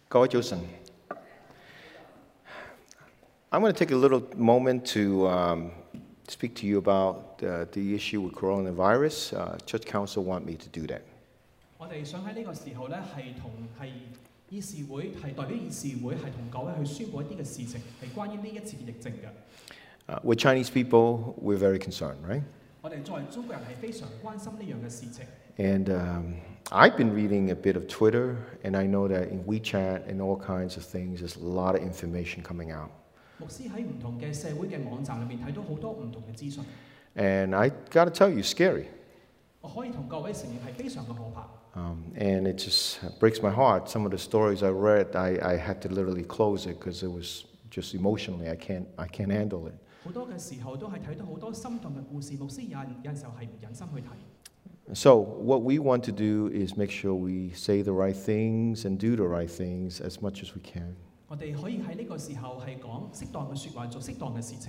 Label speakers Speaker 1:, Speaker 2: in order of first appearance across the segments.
Speaker 1: 各位早晨。I'm going to take a little moment to speak to you about the issue with coronavirus. Church Council want me to do that.
Speaker 2: 我哋想喺呢個時候咧，係議事會，係代表議事會，係同各位去宣佈一啲嘅事情，係關於呢一次嘅疫症嘅。
Speaker 1: We're Chinese people, we're very concerned, right?
Speaker 2: 我哋作為中國人係非常關心呢樣嘅事情。
Speaker 1: And I've been reading a bit of Twitter, and I know that in WeChat and all kinds of things, there's a lot of information coming out.
Speaker 2: 牧師喺唔同嘅社會嘅網站裏面睇到好多唔同嘅資訊。
Speaker 1: And I got to tell you, scary.
Speaker 2: 我可以同各位承認係非常嘅可怕。
Speaker 1: And it just breaks my heart. Some of the stories I read, I had to literally close it because it was just emotionally, I can't handle it.
Speaker 2: 好多嘅時候都係睇到好多心痛嘅故事，牧師有陣時候係唔忍心去睇。
Speaker 1: So what we want to do is make sure we say the right things and do the right things as much as we can.
Speaker 2: 我哋可以喺呢個時候係講適當嘅説話，做適當嘅事情。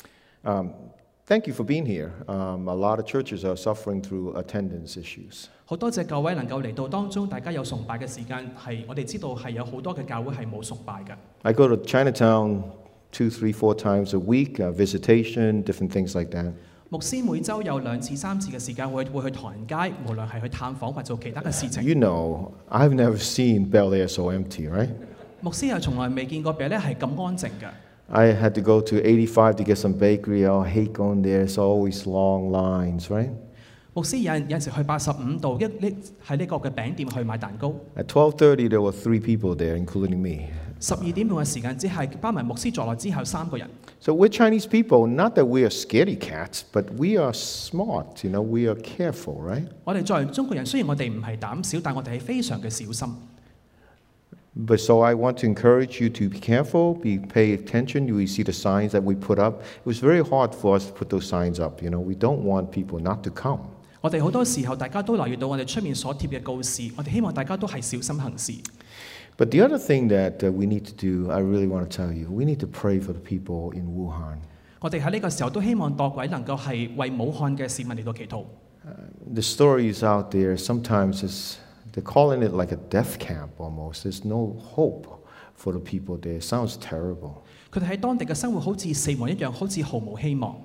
Speaker 1: Thank you for being here. A lot of churches are suffering through attendance issues.
Speaker 2: 好多謝各位能夠嚟到當中，大家有崇拜嘅時間，係我哋知道係有好多嘅教會係冇崇拜嘅。
Speaker 1: I go to Chinatown 2, 3, 4 times a week, visitation, different things like that.
Speaker 2: 牧師每週有2次3次嘅時間會去唐人街，無論係去探訪或做其他嘅事情。
Speaker 1: You know, I've never seen Bel Air so empty, right?
Speaker 2: 牧師又從來未見過Bel Air係咁安靜嘅。
Speaker 1: I had to go to 85 to get some bakery. I hate going there. It's always long lines, right?
Speaker 2: 牧師有陣時去85度喺呢個嘅餅店去買蛋糕。
Speaker 1: At 12:30, there were 3 people there, including me.
Speaker 2: 12點半嘅時間只係包埋牧師在內之後3個人。
Speaker 1: So we're Chinese people. Not that we are scaredy cats, but we are smart. You know, we are careful, right?
Speaker 2: 我哋作為中國人，雖然我哋唔係膽小，但我哋係非常嘅小心。
Speaker 1: But so I want to encourage you to be careful, pay attention. You see the signs that we put up. It was very hard for us to put those signs up. You know, we don't want people not to come.
Speaker 2: 我哋好多時候大家都留意到我哋出面所貼嘅告示，我哋希望大家都係小心行事。
Speaker 1: But the other thing that we need to do, I really want to tell you, we need to pray for the people in Wuhan.
Speaker 2: 我哋喺呢個時候都希望各位能夠係為武漢嘅市民嚟到祈禱。
Speaker 1: The stories out there sometimes they're calling it like a death camp almost. There's no hope for the people there. It sounds terrible.
Speaker 2: 佢哋喺當地嘅生活好似死亡一樣，好似毫無希望。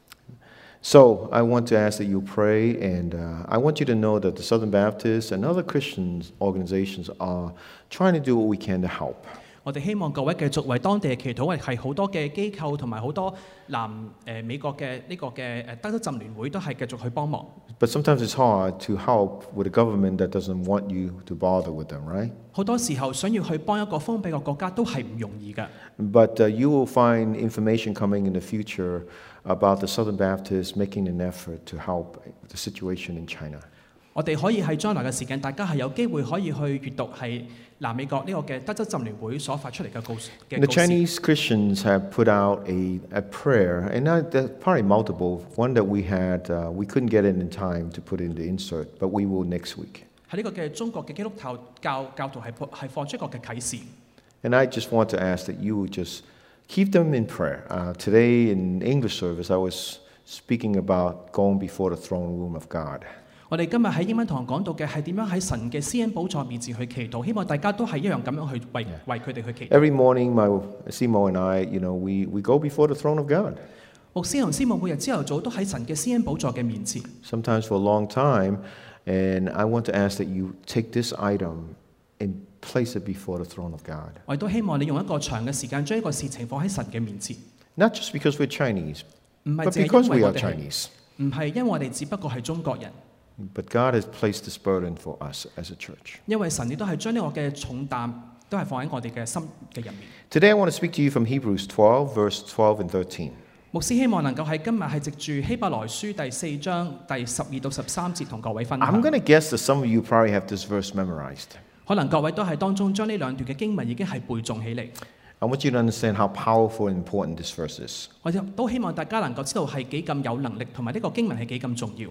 Speaker 1: So I want to ask that you pray, and I want you to know that the Southern Baptists and other Christian organizations are trying to do what we can to help.
Speaker 2: 我哋希望各位繼續為當地嘅祈禱，係好多嘅機構同埋好多美國嘅呢個嘅德州浸聯會都係繼續去幫忙。
Speaker 1: But sometimes it's hard to help with a government that doesn't want you to bother with them, right?
Speaker 2: 好多時候想要去幫一個封閉嘅國家都係唔容易嘅。
Speaker 1: But you will find information coming in the future about the Southern Baptists making an effort to help the situation in China.
Speaker 2: 我哋可以喺將來嘅時間，大家係有機會可以去閱讀係南美國呢個嘅德州浸聯會所發出嚟嘅告示。
Speaker 1: The Chinese Christians have put out a prayer, and there's probably multiple. One that we had, we couldn't get it in time to put in the insert, but we will next week.
Speaker 2: 喺呢個嘅中國嘅基督教徒係放出一個嘅啟示。
Speaker 1: And I just want to ask that you would just keep them in prayer. Today in English service, I was speaking about going before the throne room of God.
Speaker 2: 我哋今日喺英文堂講到嘅係點樣喺神嘅施恩寶座面前去祈禱，希望大家都係一樣咁樣去為佢哋去祈禱。
Speaker 1: Every morning, my Simo and I, you know, we go before the throne of God.
Speaker 2: 牧師同師母每日朝頭早都喺神嘅施恩寶座嘅面前。
Speaker 1: Sometimes for a long time, and I want to ask that you take this item and place it before the throne of God.
Speaker 2: 我亦都希望你用一個長嘅時間將一個事情放喺神嘅面前。
Speaker 1: Not just because we're Chinese,
Speaker 2: 唔係
Speaker 1: but
Speaker 2: 淨係
Speaker 1: because
Speaker 2: 因
Speaker 1: we
Speaker 2: 為
Speaker 1: are
Speaker 2: 我哋係
Speaker 1: Chinese.
Speaker 2: 唔係因為我哋只不過係中國人，
Speaker 1: But God has placed this burden for us as a church.
Speaker 2: 因為神亦都係將呢個嘅重擔都係放喺我哋嘅心嘅入面。
Speaker 1: Today I want to speak to you from Hebrews 12, verse 12 and 13.
Speaker 2: 牧師希望能夠喺今日係藉住希伯來書第4章第12到13節同各位分享。
Speaker 1: I'm going to guess that some of you probably have this verse memorized.
Speaker 2: 可能各位都係當中將呢兩段嘅經文已經係背誦起嚟。
Speaker 1: I want you to understand how powerful and important this verse is.
Speaker 2: 我都希望大家能夠知道係幾咁有能力，同埋呢個經文係幾咁重要。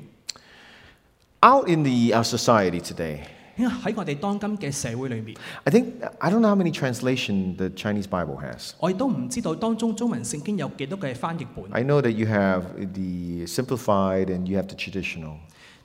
Speaker 1: Out in our society today,
Speaker 2: 喺我哋當今嘅社會裏面，
Speaker 1: I don't know how many translations the Chinese Bible has.
Speaker 2: 我亦都唔知道當中中文聖經有幾多嘅翻譯本。
Speaker 1: I know that you have the simplified and you have the traditional.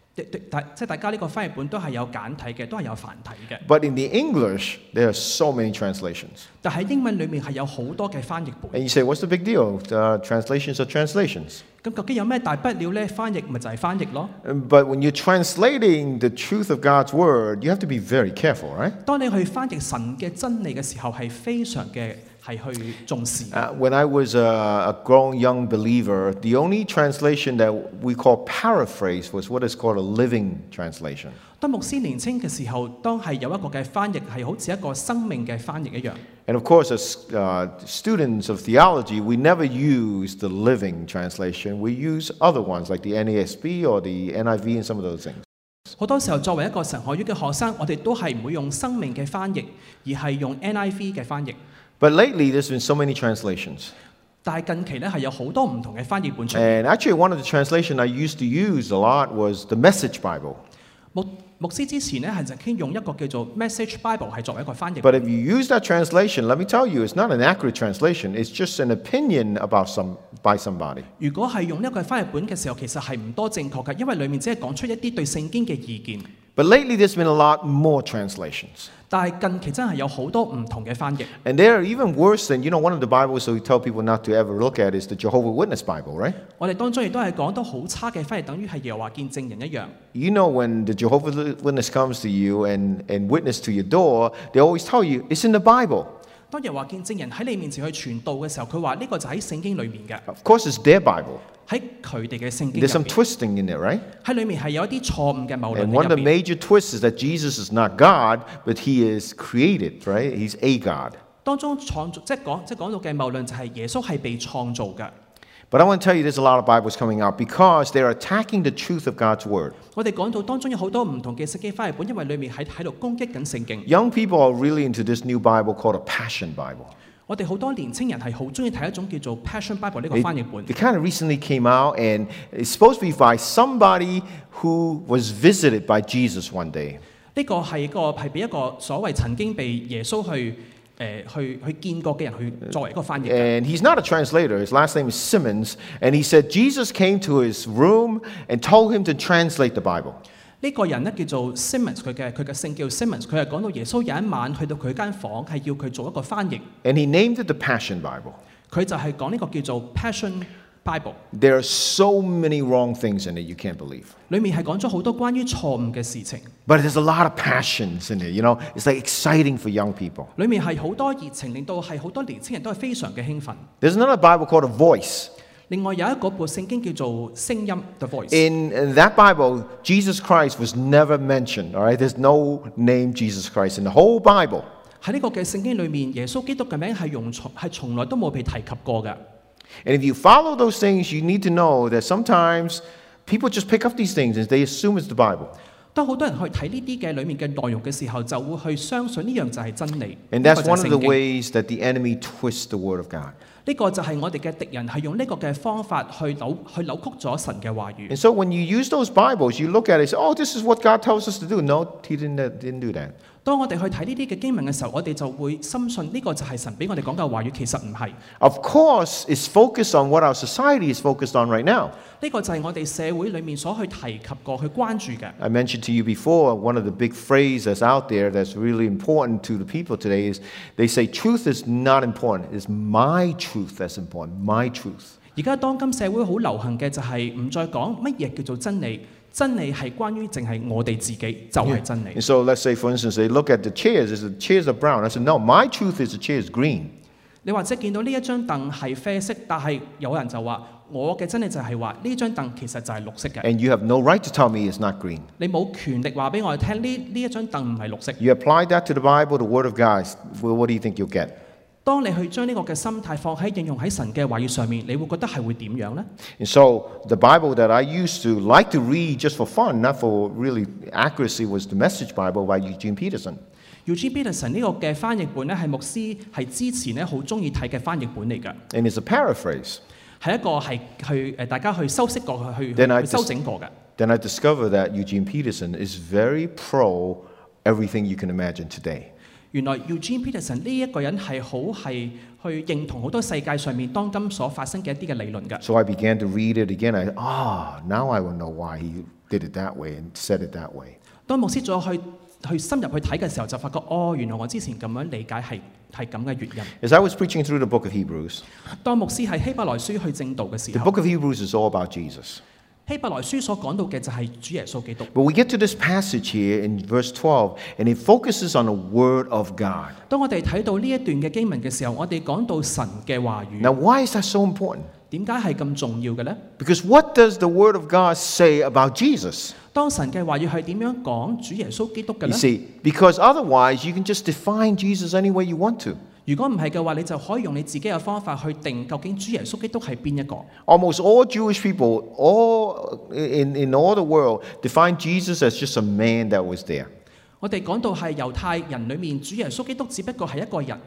Speaker 2: 即係大家呢個翻譯本都係有簡體嘅，都係有繁體嘅。
Speaker 1: But in the English, there are so many translations.
Speaker 2: 但喺英文裡面係有好多嘅翻譯本。
Speaker 1: And you say, what's the big deal? Translations are translations.
Speaker 2: 咁究竟有咩大不了呢？翻譯咪就係翻譯咯。
Speaker 1: But when you're translating the truth of God's word, you have to be very careful, right?
Speaker 2: 當你去翻譯神嘅真理嘅時候，係非常嘅係去重視。
Speaker 1: When I was a grown young believer, the only translation that we call paraphrase was what is called a living translation.
Speaker 2: 當牧師年青嘅時候，當係有一個嘅翻譯係好似一個生命嘅翻譯一樣。
Speaker 1: And of course, as students of theology, we never use the living translation. We use other ones like the NASB or the NIV and some of those things.
Speaker 2: 好多時候作為一個神學院嘅學生，我哋都係唔會用生命嘅翻譯，而係用 NIV 嘅翻譯。
Speaker 1: But lately, there's been so many translations.
Speaker 2: 但係近期咧係有好多唔同嘅翻譯本出現。
Speaker 1: And actually, one of the translations I used to use a lot was the Message Bible.
Speaker 2: 牧師之前咧係曾經用一個叫做 Message Bible 係作為一個翻譯。
Speaker 1: But if you use that translation, let me tell you, it's not an accurate translation. It's just an opinion about by somebody.
Speaker 2: 如果係用呢一個翻譯本嘅時候，其實係唔多正確嘅，因為裡面只係講出一啲對聖經嘅意見。
Speaker 1: But lately, there's been a lot more translations.
Speaker 2: 但係近期真係有好多唔同嘅翻譯。
Speaker 1: And they're even worse than, one of the Bibles that we tell people not to ever look at is the Jehovah's Witness Bible, right?
Speaker 2: 我哋當中亦都係講得好差嘅翻譯，等於係耶和華見證人一樣。
Speaker 1: You know, when the Jehovah's Witness comes to you and witness to your door, they always tell you, it's in the Bible.
Speaker 2: 當耶和華見證人喺你面前去傳道嘅時候，佢話呢個就喺聖經裡面嘅，
Speaker 1: Of course, it's their Bible.
Speaker 2: 喺佢哋嘅聖經
Speaker 1: There's some
Speaker 2: 入邊，
Speaker 1: twisting in there, right?
Speaker 2: 喺裡面係有一啲錯誤嘅謬論
Speaker 1: And
Speaker 2: 喺
Speaker 1: one of
Speaker 2: 入
Speaker 1: the
Speaker 2: 邊。
Speaker 1: major twists is that Jesus is not God, but he is created, right? He's a God.
Speaker 2: 當中創造即係講到嘅謬論就係耶穌係被創造嘅。
Speaker 1: But I want to tell you, there's a lot of Bibles coming out because they're attacking the truth of God's word.
Speaker 2: 我哋講到當中有好多唔同嘅聖經翻譯本，因為裡面喺度攻擊緊聖經。
Speaker 1: Young people are really into this new Bible called a Passion Bible.
Speaker 2: 我哋好多年青人係好中意睇一種叫做 Passion Bible 呢個
Speaker 1: It,
Speaker 2: 翻譯本。
Speaker 1: it kind of recently came out, and it's supposed to be by somebody who was visited by Jesus one day.
Speaker 2: 呢個係俾一個所謂曾經被耶穌去見過嘅人去作為一個翻譯嘅。
Speaker 1: And he's not a translator. His last name is Simmons. And he said Jesus came to his room and told him to translate the Bible.
Speaker 2: 呢個人咧叫做 Simmons，佢嘅姓叫 Simmons，佢係講到耶穌有一晚去到佢間房，係要佢做一個翻譯。
Speaker 1: And he named it the Passion Bible.
Speaker 2: 佢就係講呢個叫做 Passion Bible，
Speaker 1: There are so many wrong things in it you can't believe.
Speaker 2: 裡面係講咗好多關於錯誤嘅事情，
Speaker 1: But there's a lot of passions in it. It's like exciting for young people.
Speaker 2: 裡面係好多熱情，令到係好多年青人都係非常嘅興奮。
Speaker 1: There's another Bible called A Voice.
Speaker 2: 另外有一個部聖經叫做聲音 The Voice。
Speaker 1: In that Bible, Jesus Christ was never mentioned. All right, there's no name Jesus Christ in the whole Bible.
Speaker 2: 喺呢個嘅聖經裏面，耶穌基督嘅名係從來都冇被提及過嘅。
Speaker 1: And if you follow those things, you need to know that sometimes people just pick up these things and they assume it's the Bible.
Speaker 2: 當好多人去睇呢啲嘅裡面嘅內容嘅時候，就會去相信呢樣就係真理。
Speaker 1: And
Speaker 2: 呢
Speaker 1: that's
Speaker 2: 個就係
Speaker 1: one of the
Speaker 2: 聖經。
Speaker 1: ways that the enemy twists the Word of God.
Speaker 2: 呢個就係我哋嘅敵人係用呢個嘅方法去扭曲咗神嘅話語。
Speaker 1: And so when you use those Bibles, you look at it and say, oh, this is what God tells us to do. No, he didn't do that.
Speaker 2: 當我哋去睇呢啲嘅經文嘅時候，我哋就會深信呢個就係神俾我哋講嘅話語，其實唔係。
Speaker 1: Of course, it's focused on what our society is focused on right now.
Speaker 2: 呢個就係我哋社會裡面所去提及過、去關注嘅。
Speaker 1: I mentioned to you before, one of the big phrases that's out there that's really important to the people today is they say truth is not important. It's my truth that's important, my truth.
Speaker 2: 而家當今社會好流行嘅就係唔再講乜嘢叫做真理，真理係關於淨係我哋自己就係真理。
Speaker 1: And so let's say, for instance, they look at the chairs, the chairs are brown. I said, no, my truth is the chair is green.
Speaker 2: 你或者見到呢一張凳係啡色，但係有人就話我嘅真理就係話呢張凳其實就係綠色嘅。
Speaker 1: And you have no right to tell me it's not green.
Speaker 2: 你冇權力話俾我哋聽呢一張凳唔係綠色。
Speaker 1: You apply that to the Bible, the Word of God. Well, what do you think you'll get?
Speaker 2: 當你去將呢個嘅心態放喺應用喺神嘅話語上面，你會覺得係會點樣呢？
Speaker 1: And so the Bible that I used to like to read just for fun, not for really accuracy, was the Message Bible by Eugene Peterson.
Speaker 2: Eugene Peterson 呢個嘅翻譯本咧，係牧師係之前咧好中意睇嘅翻譯本嚟㗎，
Speaker 1: And it's a paraphrase.
Speaker 2: 係一個係去大家去修飾過去
Speaker 1: Then I
Speaker 2: 去修整過嘅。
Speaker 1: Then I discovered that Eugene Peterson is very pro everything you can imagine today.
Speaker 2: 原來 Eugene Peterson 呢一個人係去認同好多世界上面當今所發生嘅一啲嘅理論㗎。
Speaker 1: So I began to read it again. Now I will know why did it that way and said it that way.
Speaker 2: 當牧師再去深入去睇嘅時候，就發覺原來我之前咁樣理解係咁嘅原因。
Speaker 1: As I was preaching through the book of Hebrews,
Speaker 2: 當牧師喺希伯來書去正道嘅時
Speaker 1: the
Speaker 2: 候，
Speaker 1: book of Hebrews is all about Jesus.
Speaker 2: 希伯來書所講到嘅就係主耶穌基督。
Speaker 1: But we get to this passage here in verse 12, and it focuses on the Word of God.
Speaker 2: 當我哋睇到呢一段嘅經文嘅時候，我哋講到神嘅話語，
Speaker 1: Now, why is that so important?
Speaker 2: 點解係咁重要嘅呢？
Speaker 1: Because what does the Word of God say about Jesus?
Speaker 2: 當神嘅話語係點樣講主耶穌基督嘅
Speaker 1: You
Speaker 2: 呢？
Speaker 1: see, because otherwise you can just define Jesus any way you want to.
Speaker 2: 如果唔係嘅話，你就可以用你自己嘅方法去定究竟主耶穌基督係邊一個。
Speaker 1: Almost all Jewish people, in all the world, define Jesus as just a man that was there.
Speaker 2: 我哋講到係猶太人裏面，主耶穌基督只不過係一個人。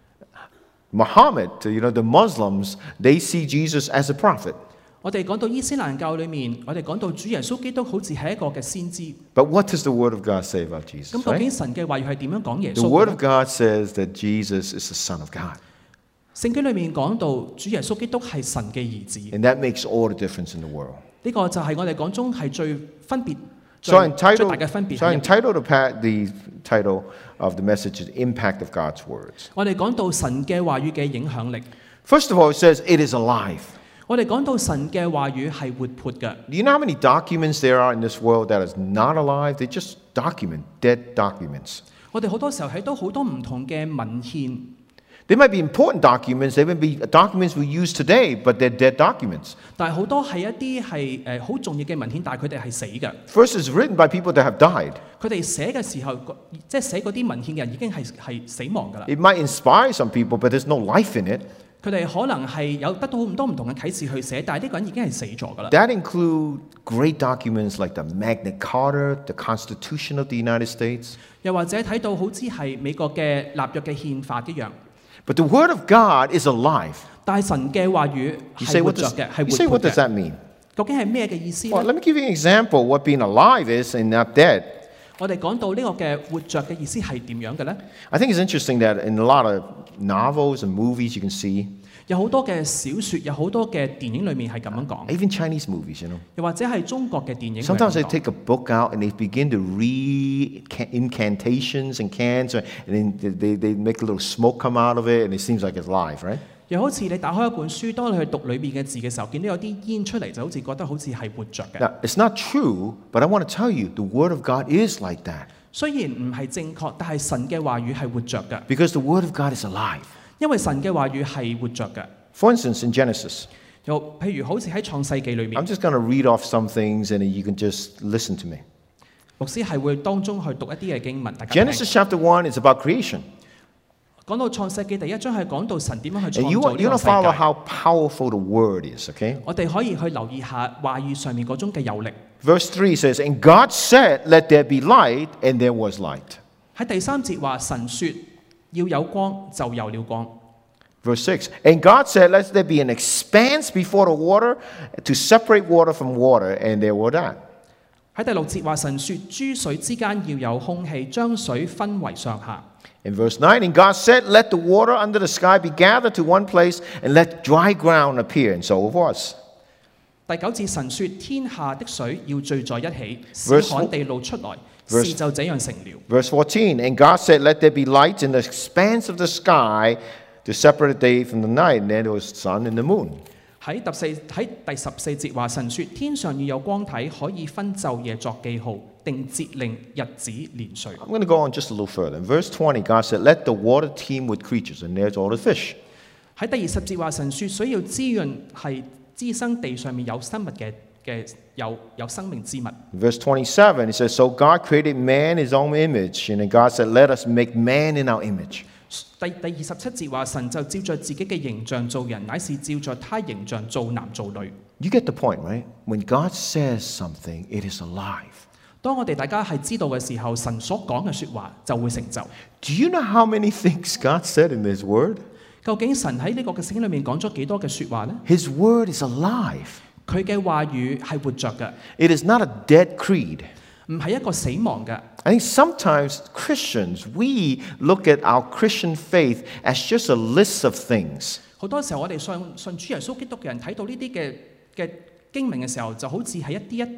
Speaker 1: Muhammad, the Muslims, they see Jesus as a prophet.
Speaker 2: 我哋講到伊斯蘭教裏面，我哋講到主耶穌基督好似係一個嘅先知。
Speaker 1: But what does the Word of God say about Jesus?
Speaker 2: 咁究竟
Speaker 1: Right?
Speaker 2: 神嘅話語係點樣講耶
Speaker 1: The
Speaker 2: 穌
Speaker 1: Word
Speaker 2: 嘅
Speaker 1: of
Speaker 2: 呢？
Speaker 1: God says that Jesus is the Son of God.
Speaker 2: 聖經裏面講到主耶穌基督係神嘅兒子，
Speaker 1: And that makes all the difference in the world.
Speaker 2: 呢個就係我哋講中係最分別、
Speaker 1: So I
Speaker 2: 最大嘅分別
Speaker 1: entitled,
Speaker 2: 係。
Speaker 1: the title of the message is Impact of God's Words.
Speaker 2: 我哋講到神嘅話語嘅影響力，
Speaker 1: First of all, it says it is alive.
Speaker 2: 我哋講到神嘅話語係活潑嘅。
Speaker 1: Do you know how many documents there are in this world that is not alive? They just dead documents.
Speaker 2: 我哋好多時候睇到好多唔同嘅文獻，
Speaker 1: They might be important documents, they might be documents we use today, but they're dead documents.
Speaker 2: 但係好多係一啲係好重要嘅文獻，但係佢哋係死嘅。
Speaker 1: First, it's written by people that have died.
Speaker 2: 佢哋寫嘅時候，即係寫嗰啲文獻嘅人已經係死亡㗎啦。
Speaker 1: It might inspire some people, but there's no life in it.
Speaker 2: 佢哋可能係有得到好多唔同嘅啟示去寫，但係呢個人已經係死咗㗎啦。
Speaker 1: That include great documents like the Magna Carta, the Constitution of the United States.
Speaker 2: 又或者睇到好似係美國嘅立約嘅憲法一樣，
Speaker 1: But the Word of God is alive.
Speaker 2: 但係神嘅話語
Speaker 1: You
Speaker 2: 係
Speaker 1: say,
Speaker 2: 活
Speaker 1: what
Speaker 2: 着
Speaker 1: does,
Speaker 2: 嘅，係
Speaker 1: you say,
Speaker 2: 活
Speaker 1: what
Speaker 2: 潑
Speaker 1: does
Speaker 2: 嘅。
Speaker 1: that mean?
Speaker 2: 究竟係咩嘅意思
Speaker 1: Well,
Speaker 2: 呢？
Speaker 1: let me give you an example what being alive is and not dead.
Speaker 2: 我哋講到呢個嘅活着嘅意思係點樣嘅呢？
Speaker 1: I think it's interesting that in a lot of novels and movies you can see,
Speaker 2: 有好多嘅小説，有好多嘅電影裏面係咁樣講，
Speaker 1: even Chinese movies,
Speaker 2: 又或者係中國嘅電影。
Speaker 1: Sometimes they take a book out and they begin to read incantations and cans, and then they make a little smoke come out of it, and it seems like it's live, right?
Speaker 2: 又好似你打開一本書，當你去讀裏面嘅字嘅時候，見到有啲煙出嚟，就好似覺得好似係活着嘅。
Speaker 1: Now, it's not true, but I want to tell you, the Word of God is like that.
Speaker 2: 雖然唔係正確，但係神嘅話語係活着嘅，
Speaker 1: Because the Word of God is alive.
Speaker 2: 因為神嘅話語係活着嘅。
Speaker 1: For instance, in Genesis,
Speaker 2: 又譬如好似喺創世記裏面
Speaker 1: I'm，just going to read off some things and then you can just listen to me.
Speaker 2: 牧師係會當中去讀一啲嘅經文，大家聽。
Speaker 1: Genesis chapter 1 is about creation.
Speaker 2: 講到創世記第一章係講到神點樣去
Speaker 1: And
Speaker 2: 創
Speaker 1: you
Speaker 2: 造
Speaker 1: want
Speaker 2: 呢
Speaker 1: to
Speaker 2: 個
Speaker 1: follow
Speaker 2: 世界。
Speaker 1: how powerful the Word is, okay?
Speaker 2: 我哋可以去留意下話語上面嗰種嘅有力。
Speaker 1: Verse 3 says, And God said, Let there be light, and there was light.
Speaker 2: 喺第三節話神說要有光，就有了光。
Speaker 1: Verse 6, And God said, Let there be an expanse before the water to separate water from water, and there were that.
Speaker 2: 喺第六節話神說諸水之間要有空氣，將水分為上下。
Speaker 1: In verse 9, And God said, Let the water under the sky be gathered to one place, and let dry ground appear. And so it was.
Speaker 2: 第九節神說天下的水要聚在一起，使
Speaker 1: Verse
Speaker 2: 旱地露出來，
Speaker 1: Verse-
Speaker 2: 事就這樣成了。
Speaker 1: Verse 14, And God said, Let there be lights in the expanse of the sky to separate the day from the night. And then there was sun and the moon.
Speaker 2: 喺第十四節話神說天上要有光體，可以分晝夜作記號，定節令、日子、年歲。
Speaker 1: I'm going to go on just a little further. In verse 20, God said, Let the water teem with creatures. And there's all the fish.
Speaker 2: 喺第20節話神說水要滋潤係滋生地上面有生物嘅有生命之物。
Speaker 1: In verse 27, it says, So God created man in his own image. And then God said, Let us make man in our image.
Speaker 2: 第27節話神就照着自己嘅形象造人，乃是照着他形象造男造女。
Speaker 1: You get the point, right? When God says something, it is alive.
Speaker 2: 當我哋大家係知道嘅時候，神所講嘅説話就會成就。
Speaker 1: Do you know how many things God said in His Word?
Speaker 2: 究竟神喺呢個嘅聖經裏面講咗幾多嘅説話呢？
Speaker 1: His Word is alive.
Speaker 2: 佢嘅話語係活着嘅，
Speaker 1: It is not a dead creed.
Speaker 2: 唔係一個死亡嘅。
Speaker 1: I think sometimes Christians, we look at our Christian faith as just a list of things.
Speaker 2: 好多時候我哋信主耶穌基督嘅人睇到呢啲嘅經文嘅時候，就好似係一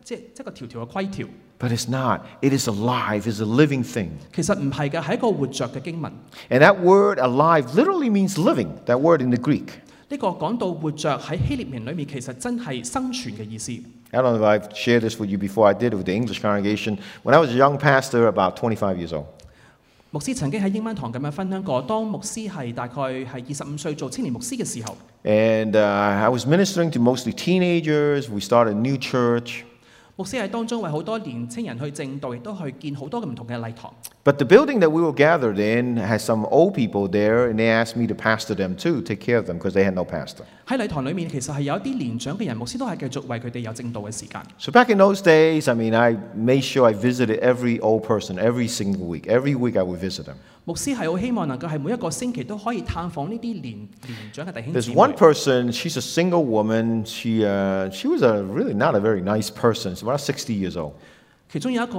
Speaker 2: 個條條嘅規條。
Speaker 1: But it's not. It is alive. It's a living thing.
Speaker 2: 其實唔係嘅，係一個活着嘅經文。
Speaker 1: And that word alive literally means living, that word in the Greek.
Speaker 2: 呢個講到活着喺希臘文裏面，其實真係生存嘅意思。
Speaker 1: I don't know if I've shared this with you before. I did it with the English congregation. When I was a young pastor, about 25 years old.
Speaker 2: 牧師曾經喺英文堂咁樣分享過，當牧師係大概係25歲做青年牧師嘅時候，
Speaker 1: And I was ministering to mostly teenagers. We started a new church.
Speaker 2: 牧師喺當中為好多年青人去證道，亦都去見好多嘅唔同嘅禮堂。
Speaker 1: But the building that we were gathered in had some old people there, and they asked me to pastor them too, take care of them, because they had no pastor.
Speaker 2: 喺禮堂裏面其實係有一啲年長嘅人，牧師都係繼續為佢哋有證道嘅時間。
Speaker 1: So back in those days, I mean, I made sure I visited every old person every single week. Every week I would visit them.
Speaker 2: 牧師係好希望能夠係每一個星期都可以探訪呢啲年長嘅弟兄
Speaker 1: There's
Speaker 2: 姊
Speaker 1: one
Speaker 2: 妹。
Speaker 1: person, she's a single woman. She was really not a very nice person. She's about 60 years old.
Speaker 2: 其中有一個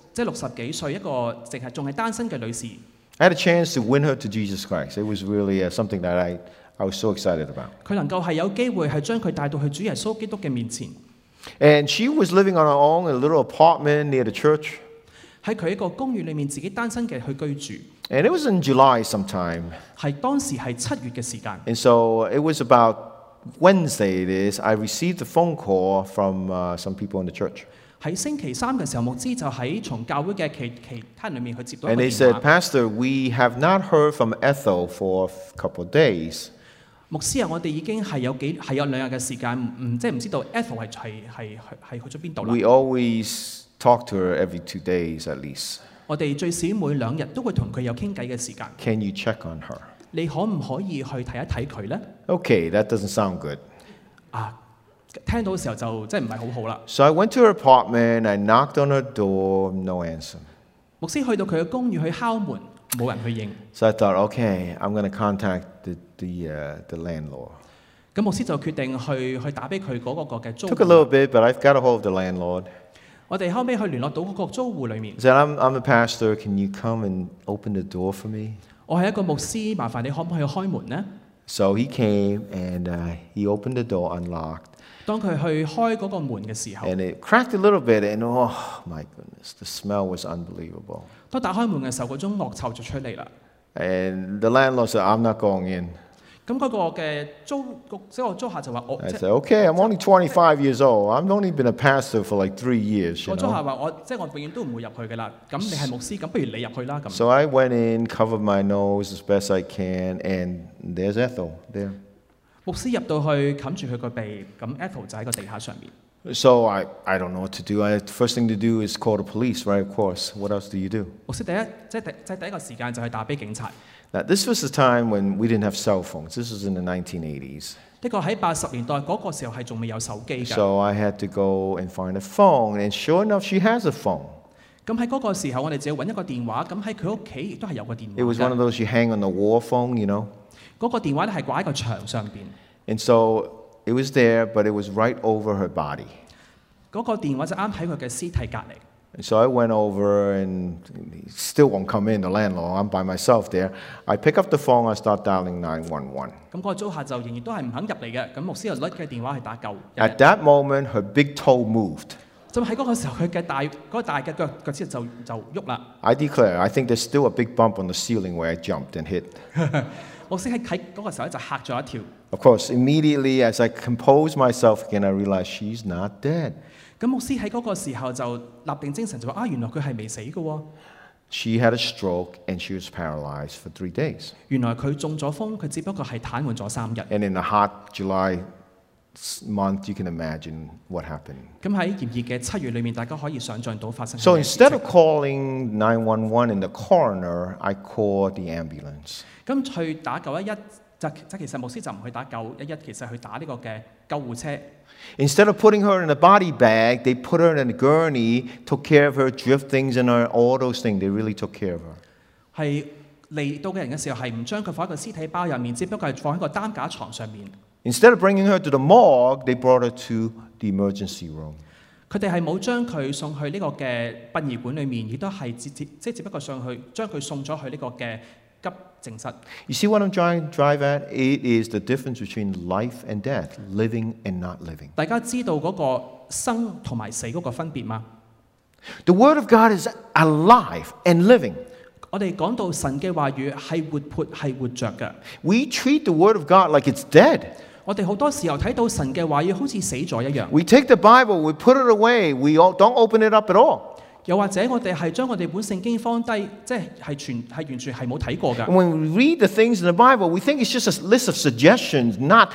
Speaker 2: 60幾歲，一個淨係仲係單身嘅女士。
Speaker 1: I had a chance to win her to Jesus Christ. It was really something that I was so excited about.
Speaker 2: 佢能夠係有機會係將佢帶到去主耶穌基督嘅面前。
Speaker 1: And she was living on her own in a little apartment near the church.
Speaker 2: 喺佢一個公寓裏面自己單身嘅去居住。
Speaker 1: And it was in July sometime.
Speaker 2: 係當時係7月嘅時間。
Speaker 1: And so it was about Wednesday it is, I received a phone call from some people in the church.
Speaker 2: 喺星期3嘅時候，牧師就喺從教會嘅其他人裏面去接到一
Speaker 1: And
Speaker 2: 個
Speaker 1: they
Speaker 2: 電
Speaker 1: said,
Speaker 2: 話。
Speaker 1: Pastor, we have not heard from Ethel for a couple of days.
Speaker 2: 牧師啊，我哋已經係有2日嘅時間，即係唔知道 Ethel 係去咗邊度啦。
Speaker 1: We always talk to her every 2 days at least.
Speaker 2: 我哋最少每2日都會同佢有傾偈嘅時間。
Speaker 1: Can you check on her?
Speaker 2: 你可唔可以去睇一睇佢呢？
Speaker 1: Okay, that doesn't sound good.
Speaker 2: 啊，聽到嘅時候就真係唔係好好啦。
Speaker 1: So I went to her apartment, I knocked on her door, no answer.
Speaker 2: 牧師去到佢嘅公寓去敲門，冇人去應。
Speaker 1: So I thought, okay, I'm going to contact the landlord.
Speaker 2: 咁牧師就決定去打俾佢嗰個嘅租
Speaker 1: Took a little
Speaker 2: 戶。
Speaker 1: bit, but I've got a hold of the landlord.
Speaker 2: 我哋後尾去聯絡到嗰個租戶裏面。
Speaker 1: I said, I'm the pastor. Can you come and open the door for me?
Speaker 2: 我係一個牧師，麻煩你可唔可以開門呢？
Speaker 1: So he came and he opened the door, unlocked,
Speaker 2: 當佢去開嗰個門嘅時候，
Speaker 1: and it cracked a little bit. And oh my goodness, the smell was unbelievable.
Speaker 2: 當打開門嘅時候，嗰種惡臭就出嚟啦。
Speaker 1: And the landlord said, I'm not going in.
Speaker 2: 咁嗰個嘅即係個租客就話：我
Speaker 1: I
Speaker 2: 即
Speaker 1: said, okay, I'm only 25 years old. I've only been a pastor for like 3 years,
Speaker 2: 個
Speaker 1: you
Speaker 2: 租客
Speaker 1: know.
Speaker 2: 話我永遠都唔會入去嘅啦。咁你係牧師，咁不如你入去啦。咁
Speaker 1: So I went in, covered my nose as best I can, and there's Ethel there.
Speaker 2: 牧師入到去冚住佢個鼻，咁 Ethel 就喺個地下上面。
Speaker 1: So I don't know what to do. First thing to do is call the police, right? Of course. What else do you do?
Speaker 2: 牧師第一個時間就係打俾警察。
Speaker 1: Now, this was the time when we didn't have cell phones. This was in the 1980s.
Speaker 2: 的確喺80年代嗰個時候係仲未有手機㗎。
Speaker 1: So I had to go and find a phone, and sure enough, she has a phone.
Speaker 2: 咁喺嗰個時候，我哋就要揾一個電話。咁喺佢屋企亦都係有個電
Speaker 1: It was
Speaker 2: 話
Speaker 1: one of
Speaker 2: 㗎。
Speaker 1: those you hang on the wall phone, you know.
Speaker 2: 嗰個電話咧係掛喺個牆上邊。
Speaker 1: And so it was there, but it was right over her body.
Speaker 2: 嗰個電話就啱喺佢嘅屍體隔離。
Speaker 1: And so I went over, and he still won't come in, the landlord. I'm by myself there. I pick up the phone, I start dialing 911.
Speaker 2: 咁嗰個租客就仍然都係唔肯入嚟嘅。咁牧師就拎嘅電話去打救。
Speaker 1: At that moment, her big toe moved.
Speaker 2: 就喺嗰個時候，佢嘅嗰個大嘅腳趾就喐啦。
Speaker 1: I declare, I think there's still a big bump on the ceiling where I jumped and hit.
Speaker 2: 牧師喺嗰個時候咧就嚇咗一跳。
Speaker 1: Of course, immediately as I compose myself again, I realized she's not dead.
Speaker 2: 咁牧師喺嗰個時候就立定精神，就話：原來佢係未死嘅喎。
Speaker 1: She had a stroke and she was paralyzed for 3 days.
Speaker 2: 原來佢中咗風，佢只不過係癱瘓咗3日。
Speaker 1: And in the hot July month, you can imagine what happened.
Speaker 2: 咁喺炎熱嘅7月裏面，大家可以想像到發生
Speaker 1: So
Speaker 2: 咩事
Speaker 1: instead
Speaker 2: 情。
Speaker 1: of calling 911 in the coroner, I called the ambulance.
Speaker 2: 咁去打911，其實牧師就唔去打911，其實去打呢個嘅救護車。
Speaker 1: Instead of putting her in a body bag, they put her in a gurney, took care of her, drift things in her, all those things. They really took care of her.
Speaker 2: 係嚟到嘅人嘅時候，係唔將佢放喺個屍體包入面，只不過係放喺個擔架床上面。
Speaker 1: Instead of bringing her to the morgue, they brought her to the emergency room.
Speaker 2: 佢哋係冇將佢送去呢個嘅殯儀館裏面，亦都係只不過上去將佢送咗去呢個嘅急症室。
Speaker 1: You see what I'm trying to drive at? It is the difference between life and death, living and not living.
Speaker 2: 大家知道嗰個生同埋死嗰個分別嗎？
Speaker 1: The Word of God is alive and living.
Speaker 2: 我哋講到神嘅話語係活潑係活着嘅。
Speaker 1: We treat the Word of God like it's dead.
Speaker 2: 我哋好多時候睇到神嘅話語好似死咗一樣。
Speaker 1: We take the Bible, we put it away, we don't open it up at all.
Speaker 2: 又或者我哋係將我哋本聖經放低，即係完全係冇睇過㗎。
Speaker 1: When we read the things in the Bible, we think it's just a list of suggestions, not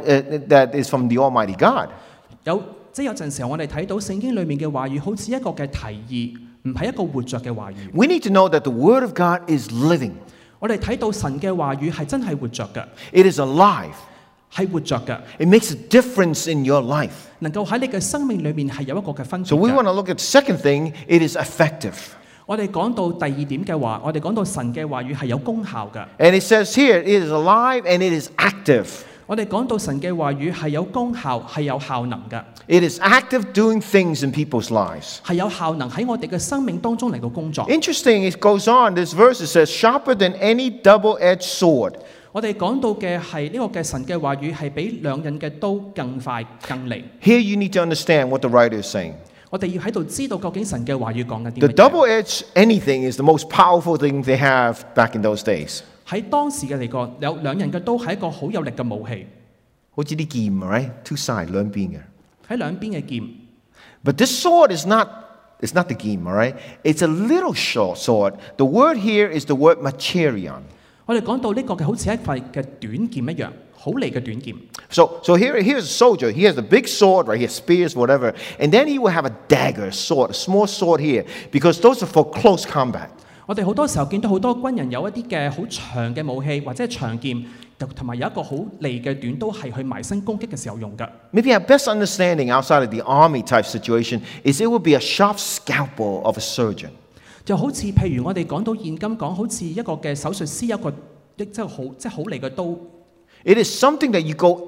Speaker 1: that is from the Almighty God.
Speaker 2: 有陣時候我哋睇到聖經裡面嘅話語好似一個嘅提議，唔係一個活着嘅話語。
Speaker 1: We need to know that the Word of God is living.
Speaker 2: 我哋睇到神嘅話語係真係活着嘅，
Speaker 1: It is alive.
Speaker 2: 係活着嘅，
Speaker 1: It makes a difference in your life.
Speaker 2: 能夠喺你嘅生命裡面係有一個嘅分別
Speaker 1: So we
Speaker 2: 嘅。
Speaker 1: want to look at the second thing. It is effective.
Speaker 2: 我哋講到第二點嘅話，我哋講到神嘅話語係有功效嘅。
Speaker 1: And it says here, it is alive and it is active.
Speaker 2: 我哋講到神嘅話語係有功效，係有效能嘅，
Speaker 1: It is active doing things in people's lives.
Speaker 2: 係有效能喺我哋嘅生命當中嚟到工作。
Speaker 1: Interesting, it goes on. This verse it says, sharper than any double-edged sword.
Speaker 2: 我哋講到嘅係呢個嘅神嘅話語係比兩刃嘅刀更快更利。
Speaker 1: Here you need to understand what the writer is saying.
Speaker 2: 我哋要喺度知道究竟神嘅話語講緊啲
Speaker 1: The
Speaker 2: 乜嘢。
Speaker 1: double-edged anything is the most powerful thing they have back in those days.
Speaker 2: 喺當時嘅嚟講，有兩刃嘅刀係一個好有力嘅武器，
Speaker 1: 好似啲劍, right? Two sides, 兩邊嘅。
Speaker 2: 喺兩邊嘅劍。
Speaker 1: But this sword is not the game, all right? It's a little short sword. The word here is the word macharion.
Speaker 2: 我哋講到呢個嘅好似一塊嘅短劍一樣，好利嘅短劍。
Speaker 1: So here's a soldier. He has a big sword, right? He has spears, whatever. And then he will have a dagger, a sword, a small sword here, because those are for close combat.
Speaker 2: 我哋好多時候見到好多軍人有一啲嘅好長嘅武器或者係長劍，同埋有一個好利嘅短刀係去埋身攻擊嘅時候用嘅。
Speaker 1: Maybe our best understanding outside of the army type situation is it will be a sharp scalpel of a surgeon.
Speaker 2: 就好似譬如我哋講到現今講，好似一個嘅手術師有一個即係好利嘅刀。
Speaker 1: It is something that you go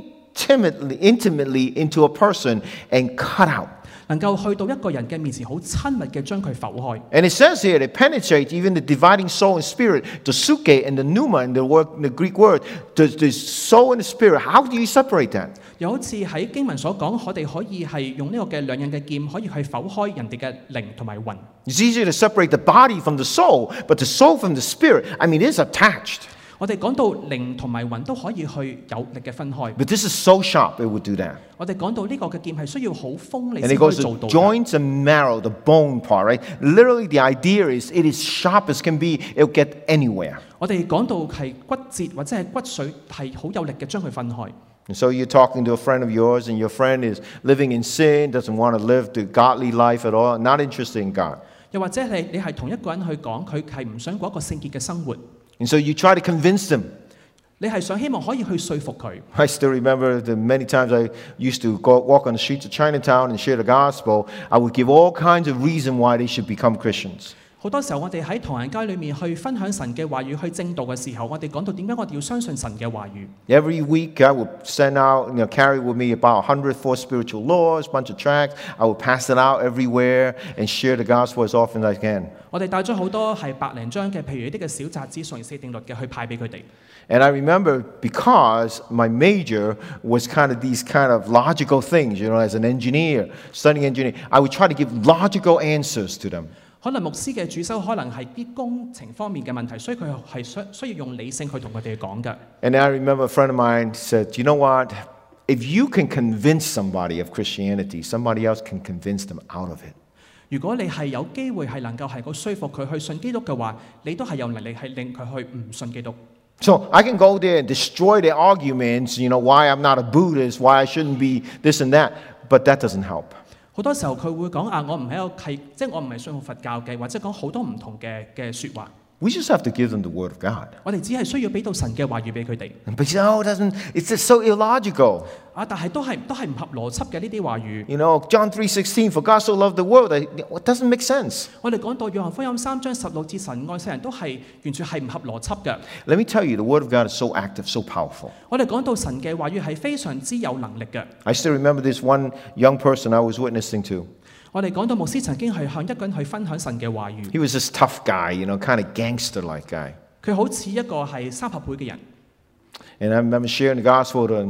Speaker 1: intimately into a person and cut out.
Speaker 2: 能夠去到一個人嘅面前，好親密嘅將佢剖開。
Speaker 1: And it says here, it penetrates even the dividing soul and spirit, the suke and the pneuma in the Greek word, the soul and the spirit. How do you separate that?
Speaker 2: 又好似喺經文所講，我哋可以係用呢個嘅兩刃嘅劍，可以去剖開人哋嘅靈同埋魂。
Speaker 1: It's easier to separate the body from the soul, but the soul from the spirit, I mean, it's attached.
Speaker 2: 我哋講到靈同埋魂都可以去有力嘅分開。
Speaker 1: But this is so sharp, it would do that.
Speaker 2: 我哋講到呢個嘅劍係需要好鋒利
Speaker 1: And
Speaker 2: 先
Speaker 1: it
Speaker 2: 可以
Speaker 1: goes
Speaker 2: 做
Speaker 1: to
Speaker 2: 到嘅。
Speaker 1: joints and marrow, the bone part, right? Literally, the idea is it is sharp as can be, it'll get anywhere.
Speaker 2: 我哋講到係骨節或者係骨髓係好有力嘅將佢分開。
Speaker 1: And so you're talking to a friend of yours, and your friend is living in sin, doesn't want to live the godly life at all, not interested in God.
Speaker 2: 又或者係你係同一個人去講，佢係唔想過一個聖潔嘅生活，
Speaker 1: And so you try to convince them.
Speaker 2: 你係想希望可以去說服佢。
Speaker 1: I still remember the many times I used to go walk on the streets of Chinatown and share the gospel. I would give all kinds of reasons why they should become Christians.
Speaker 2: 好多時候我哋喺唐人街裏面去分享神嘅話語，去正道嘅時候，我哋講到點解我哋要相信神嘅話語。
Speaker 1: Every week I would send out, carry with me about 104 spiritual laws, bunch of tracts. I would pass it out everywhere and share the gospel as often as I can.
Speaker 2: 我哋帶咗好多係百零張嘅，譬如呢啲嘅小冊子，常四定律嘅，去派俾佢哋。
Speaker 1: And I remember because my major was kind of these kind of logical things, as an engineer, studying engineering, I would try to give logical answers to them.
Speaker 2: 可能牧師嘅主修可能係啲工程方面嘅問題，所以佢係需要用理性去同佢哋講嘅。
Speaker 1: And I remember a friend of mine said, you know what? If you can convince somebody of Christianity, somebody else can convince them out of it.
Speaker 2: 如果你係有機會係能夠係個說服佢去信基督嘅話，你都係有能力係令佢去唔信基督。
Speaker 1: So I can go there and destroy their arguments, why I'm not a Buddhist, why I shouldn't be this and that, but that doesn't help.
Speaker 2: 好多時候佢會講我唔係一個即係我唔係信奉佛教嘅，或者講好多唔同嘅説話。
Speaker 1: We just have to give them the Word of God.
Speaker 2: 我哋只係需要俾到神嘅話語俾佢哋。
Speaker 1: But you say, oh, it's just so illogical.
Speaker 2: 但係都係唔合邏輯嘅呢啲話語。
Speaker 1: John 3:16, for God so loved the world, it doesn't make sense.
Speaker 2: 我哋講到約翰福音3章16節，神愛世人都係完全係唔合邏輯嘅。
Speaker 1: Let me tell you, the Word of God is so active, so powerful.
Speaker 2: 我哋講到神嘅話語係非常之有能力嘅。
Speaker 1: I still remember this one young person I was witnessing to.
Speaker 2: 我哋講到牧師曾經係向一個人去分享神嘅話語。
Speaker 1: He was this tough guy, kind of gangster-like guy.
Speaker 2: 佢好似一個係3合會嘅人。
Speaker 1: And I remember sharing the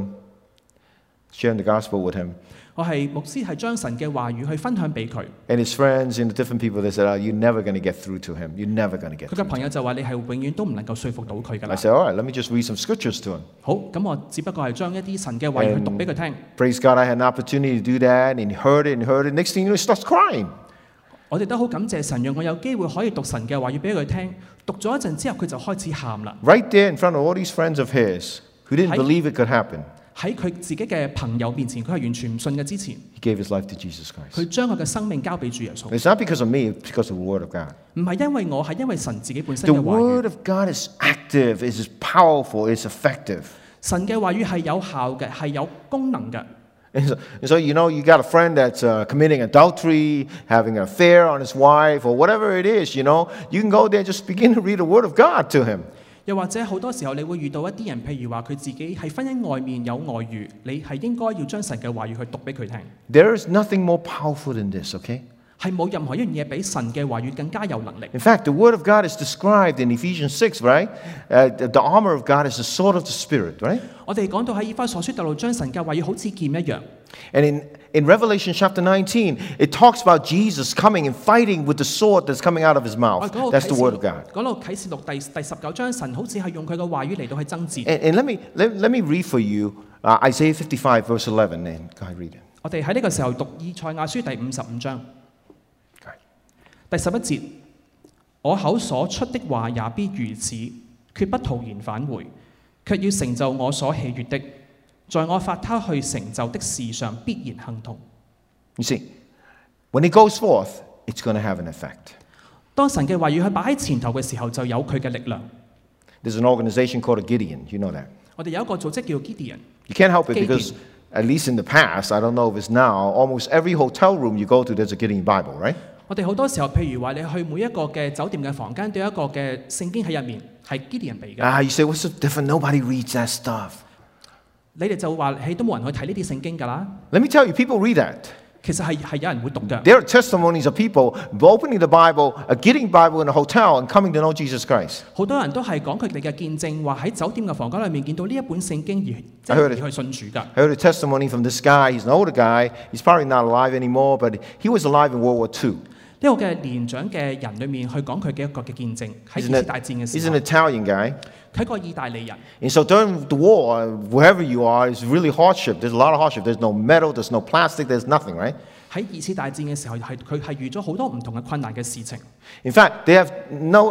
Speaker 1: gospel with him.
Speaker 2: 我係牧師，係將神嘅話語去分享俾佢。
Speaker 1: And his friends and the different people, they said, oh, you're never going to get through to him. You're never going to get
Speaker 2: 佢
Speaker 1: through.
Speaker 2: 嘅朋友就話：你係永遠都唔能夠說服到佢㗎
Speaker 1: I
Speaker 2: 啦。
Speaker 1: said, all right, let me just read some scriptures to him.
Speaker 2: 好，咁我只不過係將一啲神嘅話語去讀俾佢聽。
Speaker 1: Praise God, I had an opportunity to do that, and he heard it and heard it. Next thing you know, he starts crying.
Speaker 2: 我哋都好感謝神，讓我有機會可以讀神嘅話語俾佢聽。讀咗一陣之後，佢就開始喊啦。
Speaker 1: Right there in front of all these friends of his who didn't
Speaker 2: Hi.
Speaker 1: believe it could happen.
Speaker 2: 喺佢自己嘅朋友面前，佢係完全唔信嘅之前，
Speaker 1: He gave his life to Jesus Christ.
Speaker 2: 佢將佢嘅生命交俾主耶穌。
Speaker 1: It's not because of me, it's because of the Word of God.
Speaker 2: 唔係因為我，係因為神自己本身
Speaker 1: The
Speaker 2: 嘅話
Speaker 1: Word
Speaker 2: 語。
Speaker 1: of God is active, it is powerful, it's effective.
Speaker 2: 神嘅話語係有效嘅，係有功能嘅。
Speaker 1: And so, you know, you got a friend that's committing adultery, having an affair on his wife, or whatever it is, you know, you can go there and just begin to read the Word of God to him.
Speaker 2: 又或者好多時候，你會遇到一啲人，譬如話佢自己喺婚姻外面有外遇，你係應該要將神嘅話語去讀俾佢聽。
Speaker 1: There is nothing more powerful than this, okay?
Speaker 2: 係冇任何一樣嘢比神嘅話語更加有能力。
Speaker 1: In fact, the Word of God is described in Ephesians 6, right? The armor of God is the sword of the Spirit, right?
Speaker 2: 我哋講到喺以弗所書第6章，神嘅話語好似劍一樣。
Speaker 1: And in Revelation chapter 19, it talks about Jesus coming and fighting with the sword that's coming out of his
Speaker 2: 我
Speaker 1: mouth.
Speaker 2: 講到
Speaker 1: That's the Word of God.
Speaker 2: 講到啟示錄第19章，神好似係用佢嘅話語嚟到去爭戰。
Speaker 1: And let me read for you Isaiah 55, verse 11. And go ahead, read it.
Speaker 2: 我哋喺呢個時候讀以賽亞書第55章
Speaker 1: Go ahead.
Speaker 2: 第11節，我口所出的話也必如此，決不徒然返回，卻要成就我所喜悅的，在我發他去成就的事上必然行同。
Speaker 1: You see, when it goes forth, it's going to have an effect.
Speaker 2: 當神嘅話語去擺喺前頭嘅時候，就有佢嘅力量。
Speaker 1: There's an organization called a Gideon. You know that.
Speaker 2: 我哋有一個組織叫 Gideon，
Speaker 1: You can't help it
Speaker 2: Gideon.
Speaker 1: because, at least in the past, I don't know if it's now, almost every hotel room you go to, there's a Gideon Bible, right?
Speaker 2: 我哋好多時候，譬如話你去每一個嘅酒店嘅房間，都有一個嘅聖經喺入面，係 Gideon 俾嘅。
Speaker 1: You say, what's so different? Nobody reads that stuff.
Speaker 2: 你哋就話，都冇人去睇呢啲聖經㗎啦。
Speaker 1: Let me tell you, people read that.
Speaker 2: 其實係有人會讀嘅。
Speaker 1: There are testimonies of people opening the Bible, getting Bible in a hotel, and coming to know Jesus Christ.
Speaker 2: 好多人都係講佢哋嘅見證，話喺酒店嘅房間裏面見到呢一本聖經而
Speaker 1: I heard it.
Speaker 2: 去信主㗎。
Speaker 1: I heard a testimony from this guy. He's an older guy. He's probably not alive anymore, but he was alive in World War II.
Speaker 2: 呢個嘅年長嘅人裏面去講佢嘅一個嘅見證，喺二
Speaker 1: He's
Speaker 2: 次
Speaker 1: an,
Speaker 2: 大戰嘅
Speaker 1: he's
Speaker 2: 時
Speaker 1: an
Speaker 2: 候，
Speaker 1: Italian guy.
Speaker 2: 佢係一個意大利人。
Speaker 1: And so during the war, wherever you are, it's really hardship. There's a lot of hardship. There's no metal, there's no plastic, there's nothing, right?
Speaker 2: 喺二次大戰嘅時候，佢係遇咗好多唔同嘅困難嘅事情。
Speaker 1: In fact, they have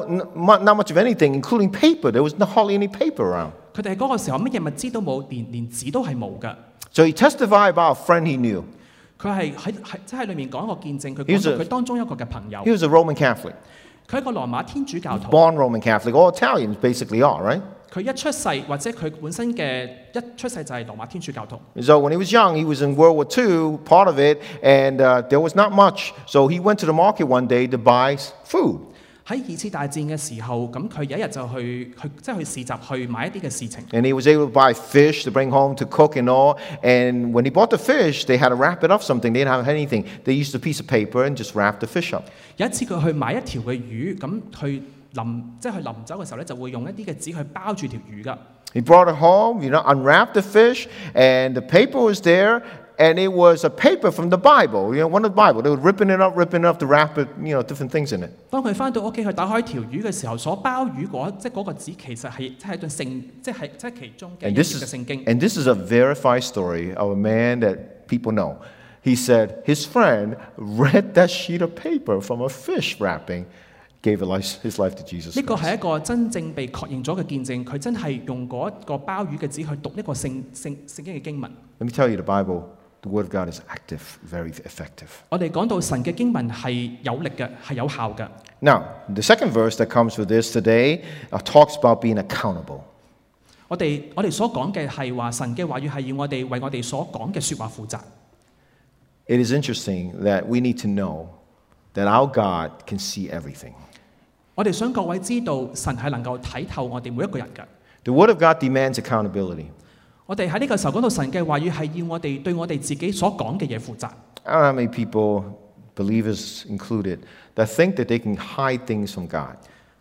Speaker 1: not much of anything, including paper. There was hardly any paper around.
Speaker 2: 佢哋喺嗰個時候乜嘢物資都冇，連紙都係冇㗎。
Speaker 1: So he testified about a friend he knew.
Speaker 2: 佢係喺裏面講一個見證，佢
Speaker 1: He
Speaker 2: 講
Speaker 1: was
Speaker 2: 到
Speaker 1: a-
Speaker 2: 佢當中一個嘅朋友，
Speaker 1: He was a Roman Catholic,
Speaker 2: 佢係一個羅馬天主教徒。
Speaker 1: born Roman Catholic. All Italians basically are, right?
Speaker 2: 佢一出世或者佢本身嘅一出世就係羅馬天主教徒。
Speaker 1: And so when he was young, he was in World War II, part of it, and there was not much. So he went to the market one day to buy food.
Speaker 2: 喺二次大戰嘅時候，咁佢有一日就去即係去市集去買一啲嘅事情。
Speaker 1: And he was able to buy fish to bring home to cook and all. And when he bought the fish, they had to wrap it up something. They didn't have anything. They used a piece of paper and just wrap the fish up.
Speaker 2: 有一次佢去買一條嘅魚，咁去即係去臨走嘅時候咧，就會用一啲嘅紙去包住條魚㗎。
Speaker 1: He brought it home, unwrapped the fish, and the paper was there. And it was a paper from the Bible, one of the Bible. They were ripping it up to wrap it, different things in it.
Speaker 2: 當佢翻到屋企去打開條魚嘅時候，所包魚嗰個紙其實係一段聖，即係其中嘅
Speaker 1: And
Speaker 2: 一
Speaker 1: this
Speaker 2: 頁嘅
Speaker 1: is
Speaker 2: 聖經。
Speaker 1: and this is a verified story of a man that people know. He said his friend read that sheet of paper from a fish wrapping, gave his life to Jesus
Speaker 2: 呢個
Speaker 1: Christ.
Speaker 2: 係一個真正被確認咗嘅見證，佢真係用嗰一個包魚嘅紙去讀呢個聖經嘅經文。
Speaker 1: Let me tell you, the Bible, the Word of God is active, very effective.
Speaker 2: 我哋講到神嘅經文係有力嘅，係有效嘅。
Speaker 1: Now, the second verse that comes with this today talks about being accountable.
Speaker 2: 我哋所講嘅係話神嘅話語係要我哋為我哋所講嘅説話負責。
Speaker 1: It is interesting that we need to know that our God can see everything.
Speaker 2: 我哋想各位知道神係能夠睇透我哋每一個人嘅。
Speaker 1: The Word of God demands accountability.
Speaker 2: 我哋喺呢個時候講到神嘅話語係要我哋對我哋自己所講嘅嘢負責。
Speaker 1: I don't know how many people, believers included, that think that they can hide things from God.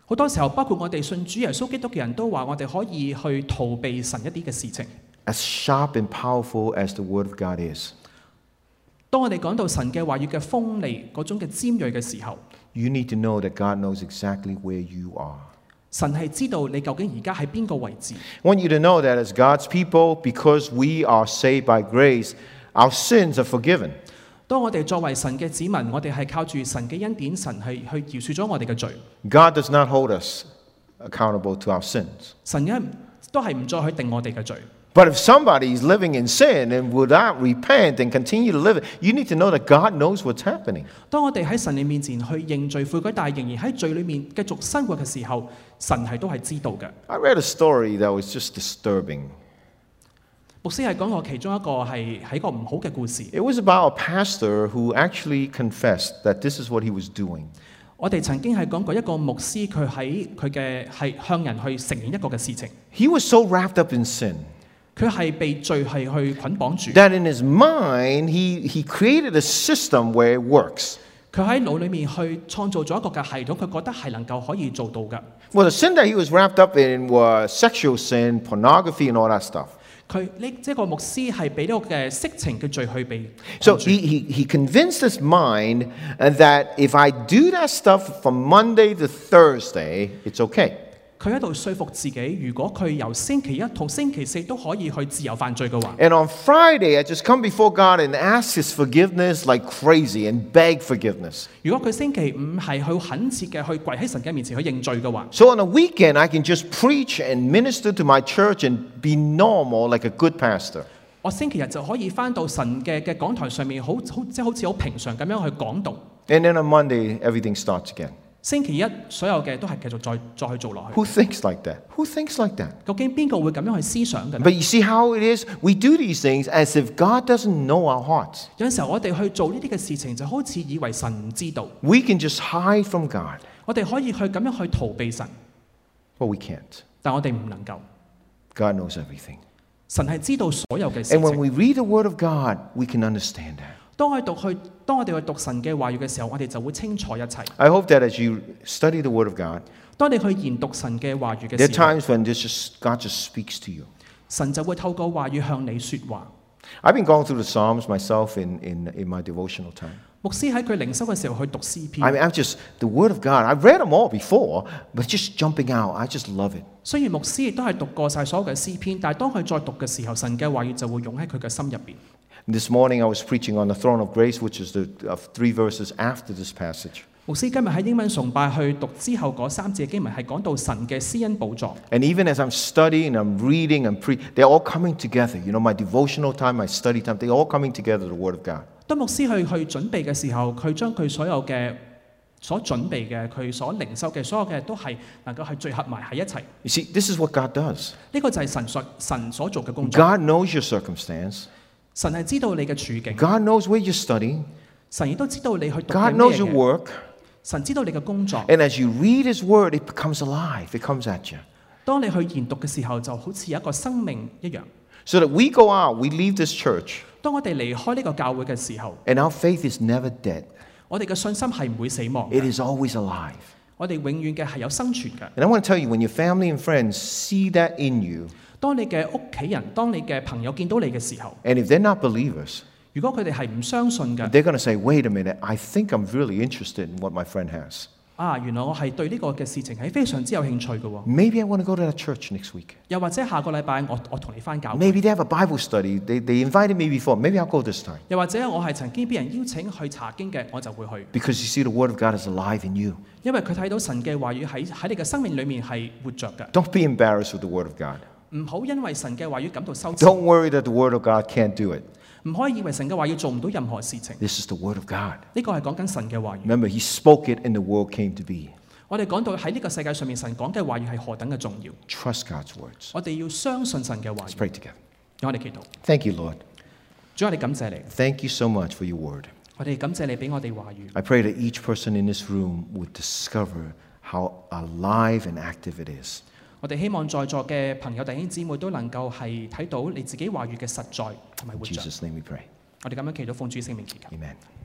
Speaker 2: 好多時候，包括我哋信主耶穌基督嘅人都話，我哋可以去逃避神一啲嘅事情。
Speaker 1: As sharp and powerful as the Word of God is,
Speaker 2: 當我哋講到神嘅話語嘅鋒利嗰種嘅尖鋭嘅時候，
Speaker 1: you need to know that God knows exactly where you are.
Speaker 2: 神係知道你究竟而家喺邊個位置。
Speaker 1: I want you to know that as God's people, because we are saved by grace, our sins are forgiven.
Speaker 2: 當我哋作為神嘅子民，我哋係靠住神嘅恩典，神係去饒恕咗我哋嘅罪。
Speaker 1: God does not hold us accountable to our sins.
Speaker 2: 神都係唔再去定我哋嘅罪。
Speaker 1: But if somebody is living in sin and would not repent and continue to live it, you need to know that God knows what's happening.
Speaker 2: 當我哋喺神嘅面前去認罪悔改，但係仍然喺罪裏面繼續生活嘅時候，神係都係知道嘅。
Speaker 1: I read a story that was just disturbing.
Speaker 2: 牧師係講過其中一個係一個唔好嘅故事。
Speaker 1: It was about a pastor who actually confessed that this is what he was doing.
Speaker 2: 我哋曾經係講過一個牧師，佢係向人去承認一個嘅事情。
Speaker 1: He was so wrapped up in sin
Speaker 2: 佢係被罪係去捆綁住。
Speaker 1: that in his mind he created a system where it works.
Speaker 2: 佢喺腦裏面去創造咗一個嘅系統，佢覺得係能夠可以做到嘅。
Speaker 1: Well, the sin that he was wrapped up in was sexual sin, pornography, and all that stuff.
Speaker 2: 佢呢即係個牧師係俾呢個嘅色情嘅罪去被
Speaker 1: So
Speaker 2: 捆住。
Speaker 1: he convinced his mind that if I do that stuff from Monday to Thursday, it's okay.
Speaker 2: 佢喺度說服自己，如果佢由星期一同星期四都可以去自由犯罪嘅話，
Speaker 1: And on Friday, I just come before God and ask His forgiveness like crazy and beg forgiveness.
Speaker 2: 如果佢星期五係去懇切嘅去跪喺神嘅面前去認罪嘅話，
Speaker 1: So on a weekend, I can just preach and minister to my church and be normal like a good pastor.
Speaker 2: 我星期日就可以翻到神嘅講台上面，即係好似好平常咁樣去講道。
Speaker 1: And then on Monday, everything starts again.
Speaker 2: 星期一所有嘅都係繼續再去做落去。
Speaker 1: Who thinks like that? Who thinks like that?
Speaker 2: 究竟邊個會咁樣去思想嘅呢？
Speaker 1: But you see how it is? We do these things as if God doesn't know our hearts.
Speaker 2: 有陣時候我哋去做呢啲嘅事情，就好似以為神唔知道，
Speaker 1: We can just hide from God,
Speaker 2: 我哋可以去咁樣去逃避神，
Speaker 1: but we can't.
Speaker 2: 但我哋唔能夠。
Speaker 1: God knows everything.
Speaker 2: 神係知道所有嘅事
Speaker 1: And when
Speaker 2: 情。
Speaker 1: we read the Word of God, we can understand that.
Speaker 2: 當我哋去讀神嘅話語嘅時候，我哋就會清楚一切。
Speaker 1: I hope that as you study the Word of God,
Speaker 2: 當你去研讀神嘅話語
Speaker 1: there
Speaker 2: 嘅
Speaker 1: are
Speaker 2: 時候，
Speaker 1: times when God just speaks to you.
Speaker 2: 神就會透過話語向你說話。
Speaker 1: I've been going through the Psalms myself in my devotional time.
Speaker 2: 牧師喺佢靈修嘅時候去讀詩
Speaker 1: I
Speaker 2: 篇。
Speaker 1: mean, the Word of God, I've read them all before, but just jumping out, I just love it.
Speaker 2: 雖然牧師亦都係讀過晒所有嘅詩篇，但係當佢再讀嘅時候，神嘅話語就會湧喺佢嘅心入邊。
Speaker 1: This morning I was preaching on the throne of grace, which is the 3 verses after this passage.
Speaker 2: 牧師今日喺英文崇拜去讀之後嗰3節嘅經文係講到神嘅施恩寶座。
Speaker 1: And even as I'm studying, I'm reading, they're all coming together. You know, my devotional time, my study time, they're all coming together, the Word of God.
Speaker 2: 當牧師去準備嘅時候，佢將佢所有嘅所準備嘅，佢所靈修嘅所有嘅都係能夠係聚合埋喺一齊。
Speaker 1: You see, this is what God does.
Speaker 2: 呢個就係神所做嘅工作。
Speaker 1: God knows your circumstance.
Speaker 2: 神係知道你嘅處境，
Speaker 1: God knows where you're studying.
Speaker 2: 神亦都知道你去讀
Speaker 1: God
Speaker 2: 嘅
Speaker 1: knows
Speaker 2: 咩
Speaker 1: your
Speaker 2: 嘅。
Speaker 1: work.
Speaker 2: 神知道你嘅工作。
Speaker 1: And as you read His Word, it becomes alive. It comes at you.
Speaker 2: 當你去研讀嘅時候，就好似一個生命一樣。
Speaker 1: So that we go out, we leave this church,
Speaker 2: 當我哋離開呢個教會嘅時候，
Speaker 1: and our faith is never dead.
Speaker 2: 我哋嘅信心係唔會死亡
Speaker 1: It
Speaker 2: 嘅，
Speaker 1: is always alive.
Speaker 2: 我哋永遠嘅係有生存嘅。
Speaker 1: And I want to tell you, when your family and friends see that in you,
Speaker 2: 當你嘅屋企人、當你嘅朋友見到你嘅時候，
Speaker 1: and if they're not believers,
Speaker 2: 如果佢哋係唔相信嘅，
Speaker 1: they're going to say, wait a minute, I think I'm really interested in what my friend has.
Speaker 2: 原來我係對呢個嘅事情係非常之有興趣嘅喎。
Speaker 1: Maybe I want to go to that church next week.
Speaker 2: 又或者下個禮拜我同你翻教會，
Speaker 1: Maybe they have a Bible study. They invited me before. Maybe I'll go this time.
Speaker 2: 又或者我係曾經俾人邀請去查經嘅，我就會去，
Speaker 1: Because you see, the Word of God is alive in you.
Speaker 2: 因為佢睇到神嘅話語喺你嘅生命裏面係活着嘅。
Speaker 1: Don't be embarrassed with the Word of God.
Speaker 2: 唔好因為神嘅話語感到羞恥，
Speaker 1: Don't worry that the Word of God can't do it.
Speaker 2: 唔可以以為神嘅話語做唔到任何事情。
Speaker 1: This is the Word of God.
Speaker 2: 呢個係講緊神嘅話語。
Speaker 1: Remember, He spoke it and the world came to be.
Speaker 2: 我哋講到喺呢個世界上面，神講嘅話語係何等嘅重要。
Speaker 1: Trust God's words.
Speaker 2: 我哋要相信神嘅話
Speaker 1: Let's
Speaker 2: 語。
Speaker 1: pray together.
Speaker 2: 讓我哋祈禱。
Speaker 1: Thank you, Lord.
Speaker 2: 主，我哋感謝你，
Speaker 1: Thank you so much for your Word.
Speaker 2: 我哋感謝你俾我哋話語。
Speaker 1: I pray that each person in this room would discover how alive and active it is.
Speaker 2: 我哋希望在座嘅朋友弟兄姊妹都能夠係睇到你自己話語嘅實在同埋
Speaker 1: In
Speaker 2: 活着。
Speaker 1: Jesus' name we pray.
Speaker 2: 我哋咁樣祈禱，奉主聖名祈求。
Speaker 1: Amen.